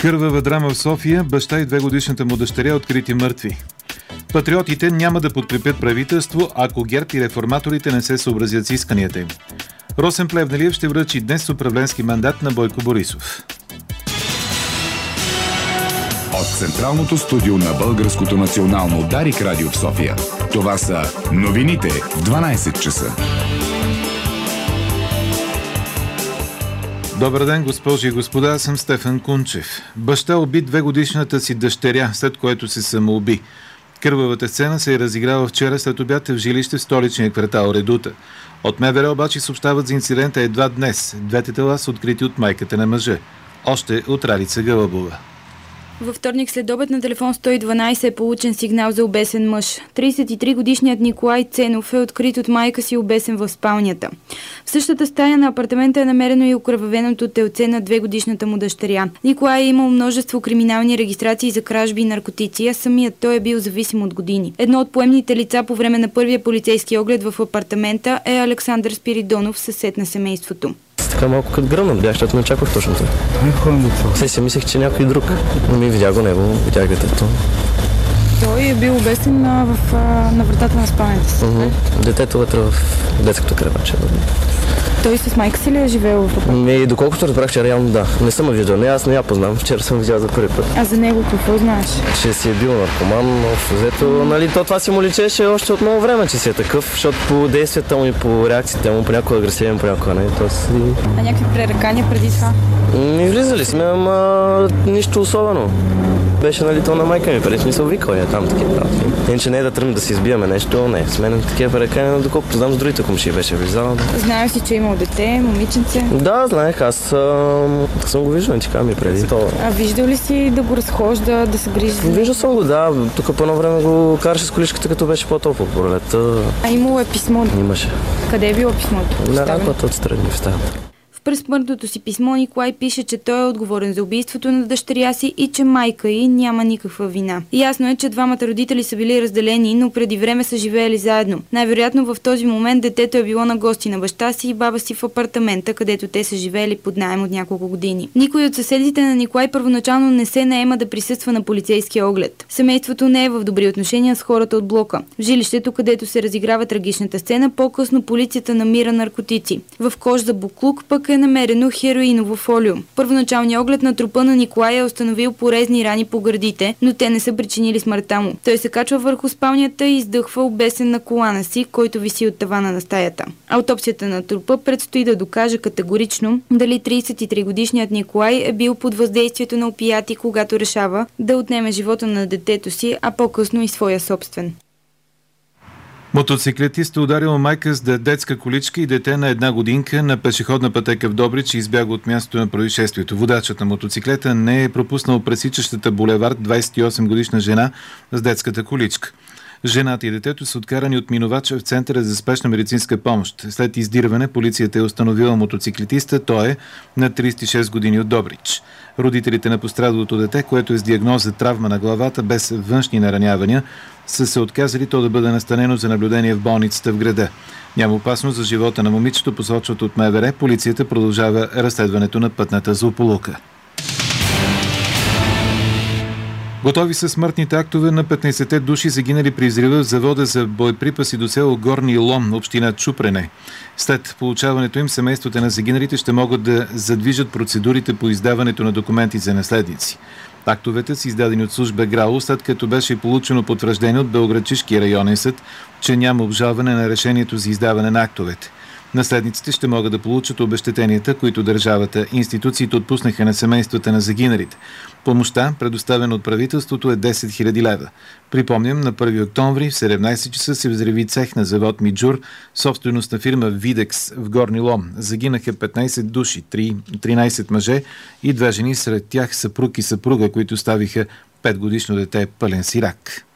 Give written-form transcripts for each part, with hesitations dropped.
Кървава драма в София, баща и 2-годишната му дъщеря открити мъртви. Патриотите няма да подкрепят правителство, ако ГЕРБ и реформаторите не се съобразят с исканията им. Росен Плевнелиев ще връчи днес управленски мандат на Бойко Борисов. От Централното студио на Българското национално Дарик радио в София. Това са новините в 12 часа. Добър ден, госпожи и господа, аз съм Стефан Кунчев. Баща уби 2-годишната си дъщеря, след което се самоуби. Кървавата сцена се е разиграла вчера след обяд в жилище в столичния квартал Редута. От МВР обаче съобщават за инцидента едва днес. Двете тела са открити от майката на мъжа. Още от Ралица Гълъбова. Във вторник след обед на телефон 112 е получен сигнал за обесен мъж. 33-годишният Николай Ценов е открит от майка си обесен в спалнята. В същата стая на апартамента е намерено и окръвавеното телце на 2-годишната му дъщеря. Николай е имал множество криминални регистрации за кражби и наркотици, а самият той е бил зависим от години. Едно от поемните лица по време на първия полицейски оглед в апартамента е Александър Спиридонов, съсед на семейството. Така малко като гръмнат бях, защото не очаквах точно това. Все си мислех, че някой друг. Ми видях го него, видях детето. Той е бил обесен на вратата на спалнята си. Детето вътре в детското креваче. Той с майка си ли е живеел в апартамента? Доколкото разбрах, че реално да. Не съм виждал, аз не я познавам. Вчера съм видял за първи път. А за него какво знаеш? Че си е бил наркоман, взето, това си му личеше още от много време, че си е такъв, защото по действията му и по реакциите му понякога агресивен, понякога не. А някакви пререкания преди това? Не влизали сме, ама нищо особено. Беше то на майка ми, преди не се викал я там такива работи. Иначе не е да тръгнем да си избиваме нещо, не. С мен такива пререкания, доколкото знам с другите комши беше влизал. Знаеш ли, че е имал дете, момиченце? Да, знаех, аз съм го виждал, че ми преди. А виждал ли си да го разхожда, да се грижи? Виждал съм го, да. Тук по едно време го караше с количката, като беше по-топло по пролета. А имало е писмо? Имаше. Къде е било писмото? На раклата отстрани в стаята. През смъртното си писмо Николай пише, че той е отговорен за убийството на дъщеря си и че майка й няма никаква вина. Ясно е, че двамата родители са били разделени, но преди време са живеели заедно. Най-вероятно в този момент детето е било на гости на баща си и баба си в апартамента, където те са живеели под наем от няколко години. Никой от съседите на Николай първоначално не се наема да присъства на полицейския оглед. Семейството не е в добри отношения с хората от блока. В жилището, където се разиграва трагичната сцена, по-късно полицията намира наркотици. В кош за буклук пък е намерено хероиново фолио. Първоначалният оглед на трупа на Николай е установил порезни рани по гърдите, но те не са причинили смъртта му. Той се качва върху спалнята и издъхва обесен на колана си, който виси от тавана на стаята. Аутопсията на трупа предстои да докаже категорично дали 33-годишният Николай е бил под въздействието на опияти, когато решава да отнеме живота на детето си, а по-късно и своя собствен. Мотоциклетист е ударил майка с детска количка и дете на 1 годинка на пешеходна пътека в Добрич и избяга от мястото на происшествието. Водачът на мотоциклета не е пропуснал пресичащата булевард 28-годишна жена с детската количка. Жената и детето са откарани от минувача в Центъра за спешна медицинска помощ. След издирване полицията е установила мотоциклетиста, той е на 36 години от Добрич. Родителите на пострадалото дете, което е с диагноза травма на главата без външни наранявания, са се отказали то да бъде настанено за наблюдение в болницата в града. Няма опасност за живота на момичето, посочват от МВР. Полицията продължава разследването на пътната злополука. Готови са смъртните актове на 15-те души загинали при взрива в завода за боеприпаси до село Горни Лом, община Чупрене. След получаването им семействата на загиналите ще могат да задвижат процедурите по издаването на документи за наследници. Актовете са издадени от служба ГРАО, след като беше получено потвърждение от Белоградчишкия районен съд, че няма обжалване на решението за издаване на актовете. Наследниците ще могат да получат обезщетенията, които държавата и институциите отпуснаха на семействата на загиналите. Помощта, предоставена от правителството, е 10 000 лева. Припомням, на 1 октомври в 17 часа се взриви цех на завод Миджур, собственост на фирма Видекс в Горни Лом. Загинаха 15 души, 13 мъже и 2 жени, сред тях съпруг и съпруга, които ставиха 5-годишно дете пълен сирак.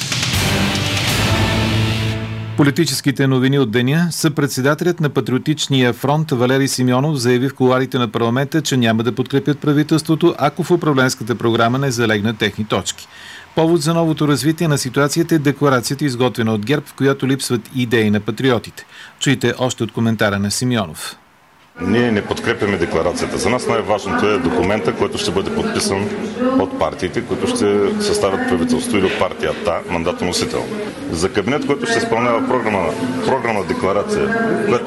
Политическите новини от деня са председателят на Патриотичния фронт Валери Симеонов заяви в кулоарите на парламента, че няма да подкрепят правителството, ако в управленската програма не залегнат техни точки. Повод за новото развитие на ситуацията е декларацията, изготвена от ГЕРБ, в която липсват идеи на патриотите. Чуйте още от коментара на Симеонов. Ние не подкрепяме декларацията. За нас най-важното е документа, който ще бъде подписан от партиите, които ще съставят правителство, или от партията, мандатоносител. За кабинет, който ще изпълнява програмна декларация, която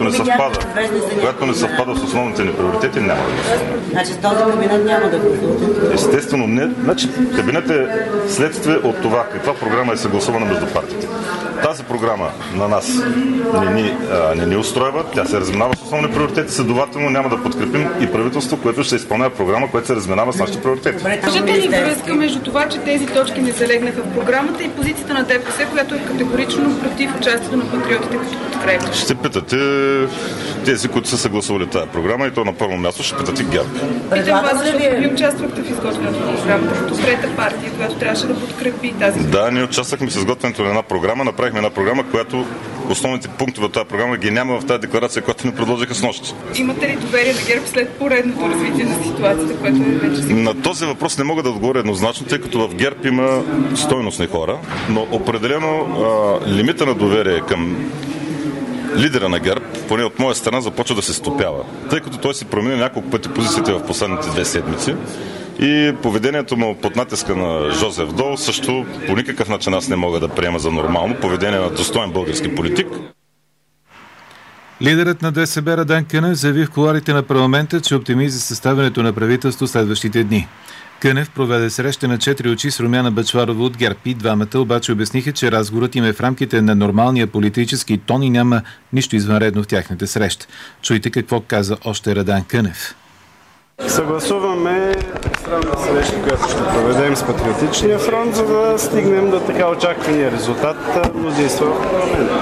не съвпада с основните ни приоритети, няма да гласуваме. Значи този кабинет няма да гласувате? Естествено не. Значи, кабинет е следствие от това каква програма е съгласувана между партиите. Тази програма на нас не ни устройва, тя се разминава с основни приоритети, следователно няма да подкрепим и правителство, което ще изпълнява програма, която се разминава с нашите приоритети. Кажете ли връзка между това, че тези точки не залегнаха в програмата и позицията на ДПС, която е категорично против участието на патриотите като подкрепа? Ще питате тези, които са съгласували тази програма, и то на първо място ще питате ГЕРБ. Питам вас, защото вие участвахте в изготвянето на програмата като трета партия, която трябваше да подкрепи тази. Да, ние участвахме в изготвянето на една програма, направихме една програма, която основните пунктове от тази програма ги няма в тази декларация, която ни предложиха с нощи. Имате ли доверие на ГЕРБ след поредното развитие на ситуацията, което вече се... На този въпрос не мога да отговоря еднозначно, тъй като в ГЕРБ има стойностни хора, но определено лимита на доверие към лидера на ГЕРБ, поне от моя страна, започва да се стопява, тъй като той си промени няколко пъти позициите в последните 2 седмици. И поведението му под натиска на Жозеф Дол също по никакъв начин аз не мога да приема за нормално поведение на достоен български политик. Лидерът на ДСБ Радан Кънев заяви в кулоарите на парламента, че оптимизира съставянето на правителство следващите дни. Кънев проведе среща на 4 очи с Румяна Бъчварова от ГЕРБ и двамата обаче обясниха, че разговорът им е в рамките на нормалния политически тон и няма нищо извънредно в тяхната среща. Чуйте какво каза още Радан Кънев. Съгласуваме странна среща, която ще проведем с Патриотичния фронт, за да стигнем до така очаквания резултат мнозинство в парламента.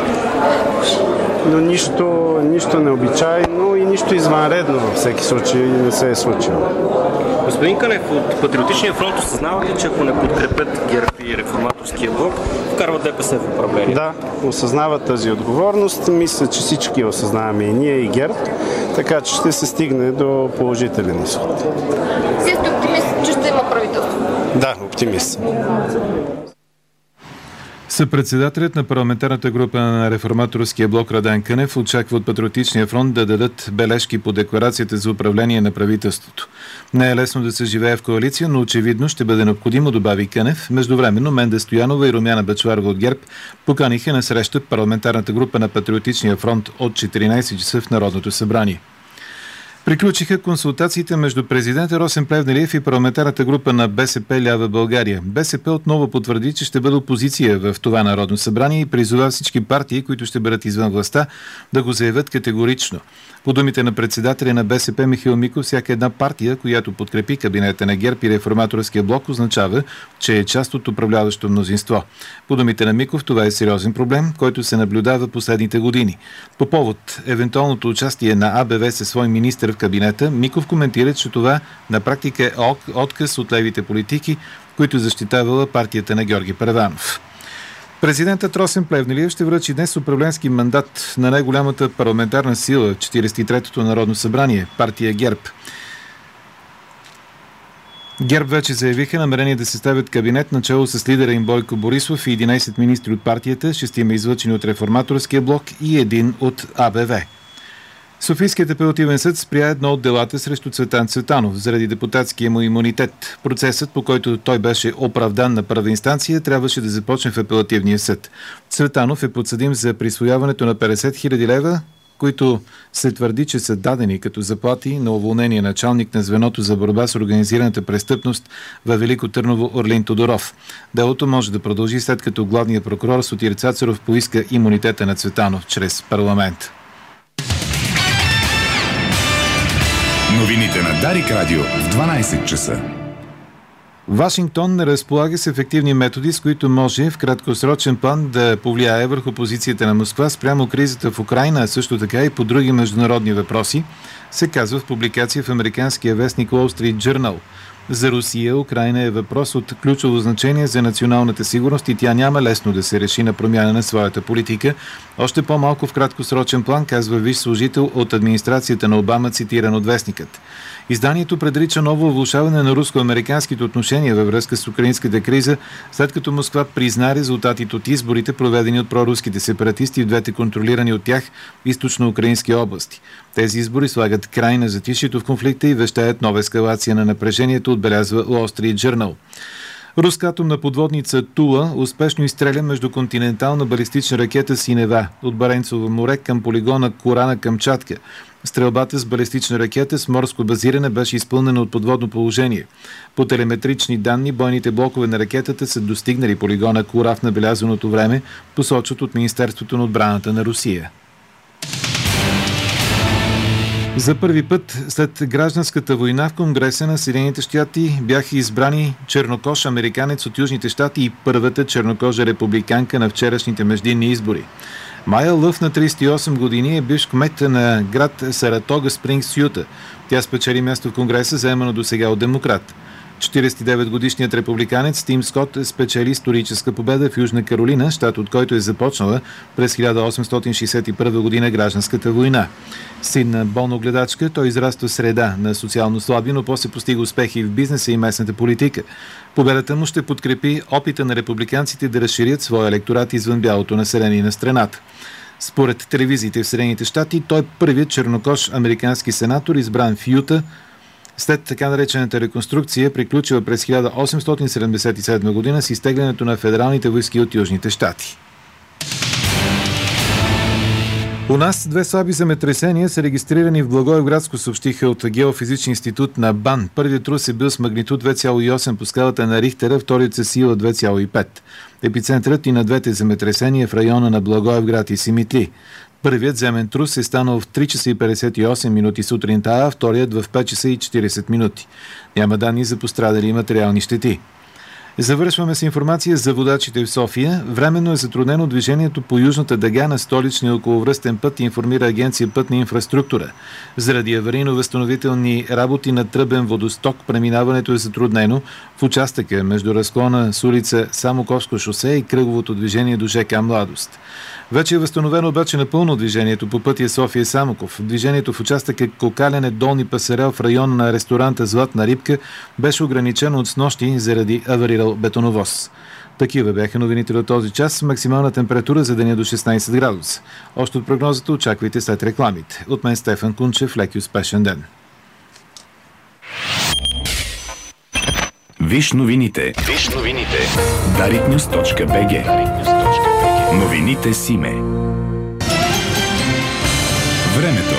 Но нищо необичайно и нищо извънредно във всеки случай не се е случило. Господин Кънев, от Патриотичния фронт осъзнавате, че ако не подкрепят ГЕРБ и Реформаторския блок, вкарват ДПС в управление? Да, осъзнават тази отговорност. Мисля, че всички осъзнаваме, и ние, и ГЕРБ, така че ще се стигне до положителен изход. Вие сте оптимист, че ще има правителство? Да, оптимист. Съпредседателят на парламентарната група на Реформаторския блок Радан Кънев очаква от Патриотичния фронт да дадат бележки по декларацията за управление на правителството. Не е лесно да се живее в коалиция, но очевидно ще бъде необходимо, добави Кънев. Междувременно Менда Стоянова и Румяна Бъчварова от ГЕРБ поканиха на среща парламентарната група на Патриотичния фронт от 14 часа в Народното събрание. Приключиха консултациите между президента Росен Плевнелиев и парламентарната група на БСП Лява България. БСП отново потвърди, че ще бъде опозиция в това Народно събрание и призова всички партии, които ще бъдат извън властта, да го заявят категорично. По думите на председателя на БСП Михаил Миков, всяка една партия, която подкрепи кабинета на ГЕРБ и Реформаторския блок, означава, че е част от управляващо мнозинство. По думите на Миков, това е сериозен проблем, който се наблюдава последните години. По повод евентуалното участие на АБВ със свой министър в кабинета, Миков коментира, че това на практика е отказ от левите политики, които защитавала партията на Георги Първанов. Президентът Росен Плевнелиев ще връчи днес управленски мандат на най-голямата парламентарна сила, 43-то Народно събрание, партия ГЕРБ. ГЕРБ вече заявиха намерение да съставят кабинет начало с лидера им Бойко Борисов и 11 министри от партията, 6 излъчени от Реформаторския блок и 1 от АБВ. Софийският апелативен съд спря едно от делата срещу Цветан Цветанов заради депутатския му имунитет. Процесът, по който той беше оправдан на първа инстанция, трябваше да започне в апелативния съд. Цветанов е подсъдим за присвояването на 50 000 лева, които се твърди, че са дадени като заплати на уволнение началник на звеното за борба с организираната престъпност във Велико Търново Орлин Тодоров. Делото може да продължи след като главният прокурор Сотир Цацаров поиска имунитета на Цветанов чрез парламент. Новините на Дарик Радио в 12 часа. Вашингтон не разполага с ефективни методи, с които може в краткосрочен план да повлияе върху позицията на Москва спрямо кризата в Украйна, а също така и по други международни въпроси, се казва в публикация в американския вестник Wall Street Journal. За Русия Украйна е въпрос от ключово значение за националната сигурност и тя няма лесно да се реши на промяна на своята политика. Още по-малко в краткосрочен план, казва висш служител от администрацията на Обама, цитиран от вестникът. Изданието предрича ново влошаване на руско-американските отношения във връзка с украинската криза, след като Москва призна резултатите от изборите, проведени от проруските сепаратисти в двете контролирани от тях източно-украински области. Тези избори слагат край на затишието в конфликта и вещаят нова ескалация на напрежението, отбелязва Wall Street Journal. Руска атомна подводница Тула успешно изстреля междуконтинентална балистична ракета Синева от Баренцово море към полигона Кора на Камчатка. Стрелбата с балистична ракета с морско базиране беше изпълнена от подводно положение. По телеметрични данни, бойните блокове на ракетата са достигнали полигона Кора в набелязаното време, посочват от Министерството на отбраната на Русия. За първи път след гражданската война в Конгреса на Съединените щати бяха избрани чернокож американец от Южните щати и първата чернокожа републиканка на вчерашните междинни избори. Майя Лъв на 38 години е бивш кмет на град Саратога Спрингс, Юта. Тя спечели място в Конгреса, заемано досега от демократ. 49-годишният републиканец Тим Скот спечели историческа победа в Южна Каролина, щат от който е започнала през 1861 година гражданската война. Син на болногледачка, той израства в среда на социално слаби, но после постига успехи в бизнеса и местната политика. Победата му ще подкрепи опита на републиканците да разширят своя електорат извън бялото население на страната. Според телевизиите в Съединените щати, той е първият чернокож американски сенатор, избран в Юта, след така наречената реконструкция, приключила през 1877 година с изтеглянето на федералните войски от Южните щати. У нас 2 слаби земетресения са регистрирани в Благоевградско, съобщиха от Геофизичен институт на БАН. Първият трус е бил с магнитуд 2,8 по скалата на Рихтера, вторият със сила 2,5. Епицентърът и на двете земетресения в района на Благоевград и Симитли. Първият земен трус е станал в 3 часа и 58 минути сутринта, а вторият в 5 часа и 40 минути. Няма данни за пострадали и материални щети. Завършваме с информация за водачите в София. Временно е затруднено движението по южната дъга на столичния околовръстен път, информира агенция Пътна инфраструктура. Заради аварийно-възстановителни работи на тръбен водосток, преминаването е затруднено в участъка между разклона с улица Самоковско шосе и кръговото движение до ЖК Младост. Вече е възстановено обаче напълно движението по пътя София-Самоков. Движението в участъка Кокалене-Долни Пасарел в района на ресторанта Златна рибка беше ограничено от снощи заради аварирал бетоновоз. Такива бяха новините до този час. Максимална температура за деня до 16 градуса. Още от прогнозата очаквайте след рекламите. От мен Стефан Кунчев, лек и успешен ден. Виж новините. Dariknews.bg. Новините с име. Времето.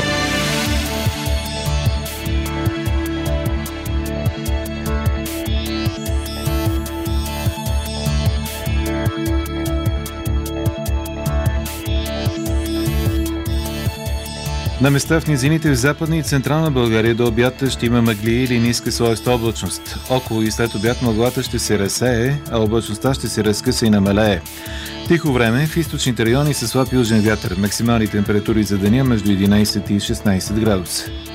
На места в низините в Западна и Централна България до обяд ще има мъгли или ниска слоеста облачност. Около и след обяд мъглата ще се разсее, а облачността ще се разкъса и намалее. Тихо време в източните райони със слаб южен вятър. Максимални температури за деня между 11 и 16 градуса.